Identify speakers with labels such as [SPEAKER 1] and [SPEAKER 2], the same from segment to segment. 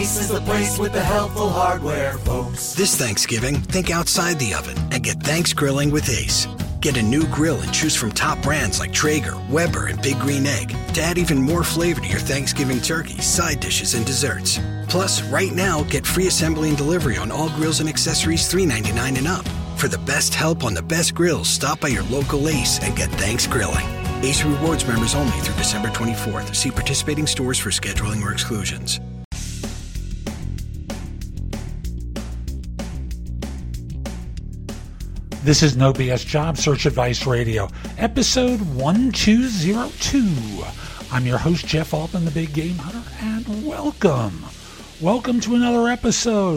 [SPEAKER 1] Ace is the place with the helpful hardware, folks.
[SPEAKER 2] This Thanksgiving, think outside the oven and get Thanks Grilling with Ace. Get a new grill and choose from top brands like Traeger, Weber, and Big Green Egg to add even more flavor to your Thanksgiving turkey, side dishes, and desserts. Plus, right now, get free assembly and delivery on all grills and accessories $3.99 and up. For the best help on the best grills, stop by your local Ace and get Thanks Grilling. Ace Rewards members only through December 24th. See participating stores for scheduling or exclusions.
[SPEAKER 3] This is No BS Job Search Advice Radio, episode 1202. I'm your host, Jeff Altman, the Big Game Hunter, and welcome. Welcome to another episode,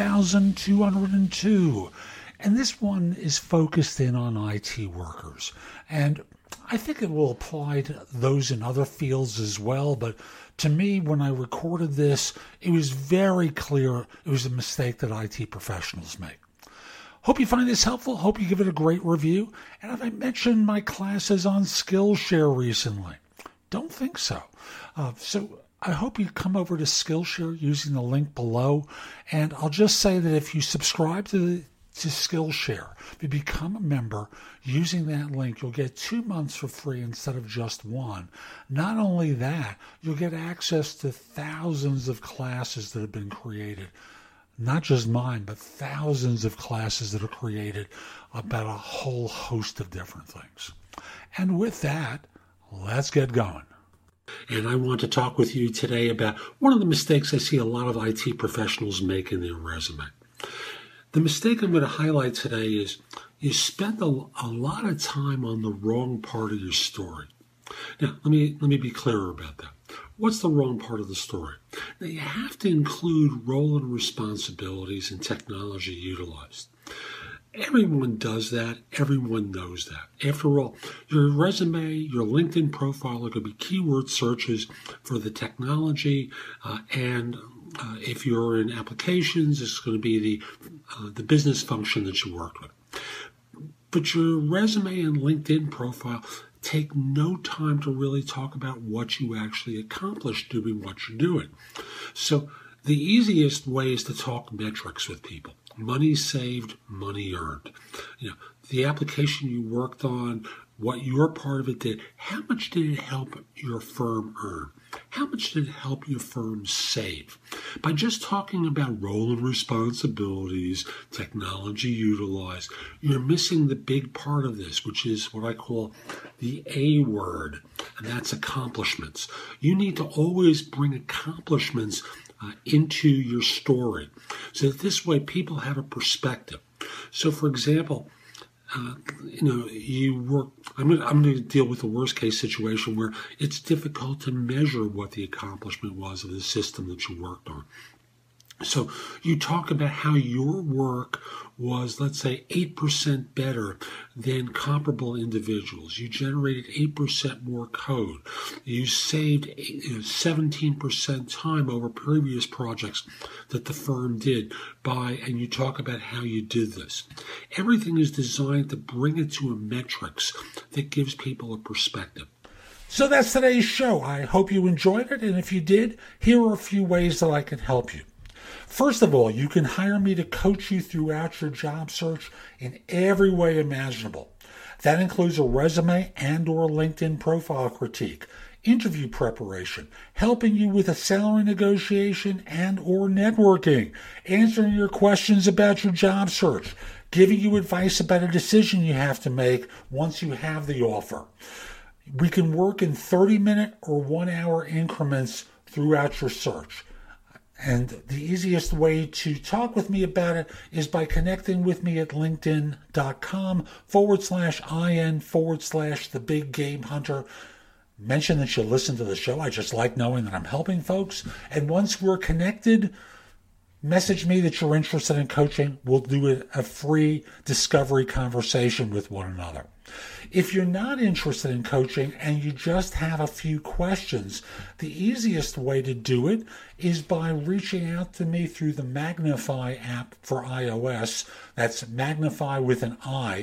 [SPEAKER 3] 1202. And this one is focused in on IT workers. And I think it will apply to those in other fields as well. But to me, when I recorded this, it was very clear it was a mistake that IT professionals make. Hope you find this helpful. Hope you give it a great review. And have I mentioned my classes on Skillshare recently? Don't think so. So I hope you come over to Skillshare using the link below. And I'll just say that if you subscribe to Skillshare, if you become a member using that link, you'll get 2 months for free instead of just one. Not only that, you'll get access to thousands of classes that have been created. Not just mine, but thousands of classes that are created about a whole host of different things. And with that, let's get going. And I want to talk with you today about one of the mistakes I see a lot of IT professionals make in their resume. The mistake I'm going to highlight today is you spend a lot of time on the wrong part of your story. Now, let me be clearer about that. What's the wrong part of the story? Now, you have to include role and responsibilities and technology utilized. Everyone does that. Everyone knows that. After all, your resume, your LinkedIn profile are going to be keyword searches for the technology, and if you're in applications, it's going to be the business function that you worked with. But your resume and LinkedIn profile take no time to really talk about what you actually accomplished doing what you're doing. So the easiest way is to talk metrics with people. Money saved, money earned. The application you worked on, what your part of it did, how much did it help your firm earn? How much did it help your firm save? By just talking about role and responsibilities, technology utilized, you're missing the big part of this, which is what I call the A word, and that's accomplishments. You need to always bring accomplishments into your story, so that this way people have a perspective. So, for example, you work. I'm going to deal with the worst case situation where it's difficult to measure what the accomplishment was of the system that you worked on. So you talk about how your work was, let's say, 8% better than comparable individuals. You generated 8% more code. You saved 17% time over previous projects that the firm did and you talk about how you did this. Everything is designed to bring it to a metrics that gives people a perspective. So that's today's show. I hope you enjoyed it, and if you did, here are a few ways that I can help you. First of all, you can hire me to coach you throughout your job search in every way imaginable. That includes a resume and or LinkedIn profile critique, interview preparation, helping you with a salary negotiation and or networking, answering your questions about your job search, giving you advice about a decision you have to make once you have the offer. We can work in 30-minute or 1-hour increments throughout your search. And the easiest way to talk with me about it is by connecting with me at linkedin.com/IN/the Big Game Hunter. Mention that you listen to the show. I just like knowing that I'm helping folks. And once we're connected, message me that you're interested in coaching. We'll do a free discovery conversation with one another. If you're not interested in coaching and you just have a few questions, the easiest way to do it is by reaching out to me through the Magnify app for iOS. That's Magnify with an I.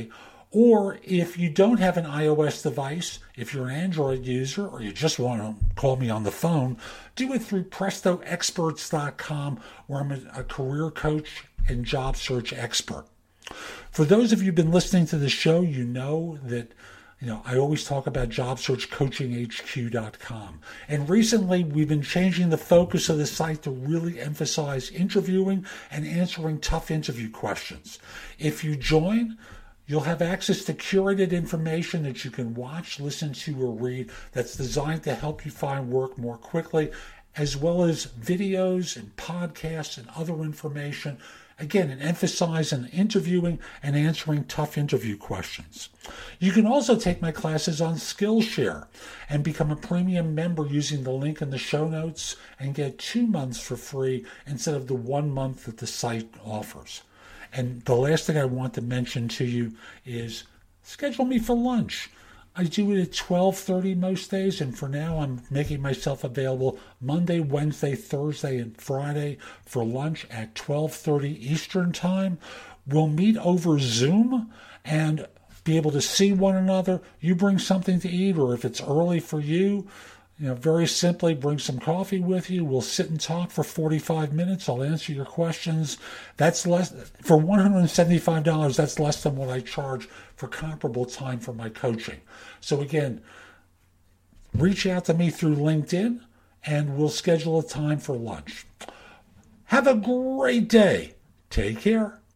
[SPEAKER 3] Or if you don't have an iOS device, if you're an Android user or you just want to call me on the phone, do it through PrestoExperts.com, where I'm a career coach and job search expert. For those of you who've been listening to the show, you know that I always talk about JobSearchCoachingHQ.com. And recently, we've been changing the focus of the site to really emphasize interviewing and answering tough interview questions. If you join, you'll have access to curated information that you can watch, listen to, or read that's designed to help you find work more quickly, as well as videos and podcasts and other information. Again, an emphasis on interviewing and answering tough interview questions. You can also take my classes on Skillshare and become a premium member using the link in the show notes and get 2 months for free instead of the 1 month that the site offers. And the last thing I want to mention to you is schedule me for lunch. I do it at 12:30 most days, and for now I'm making myself available Monday, Wednesday, Thursday, and Friday for lunch at 12:30 Eastern Time. We'll meet over Zoom and be able to see one another. You bring something to eat, or if it's early for you, very simply bring some coffee with you. We'll sit and talk for 45 minutes. I'll answer your questions. That's less for $175. That's less than what I charge for comparable time for my coaching. So again, reach out to me through LinkedIn and we'll schedule a time for lunch. Have a great day. Take care.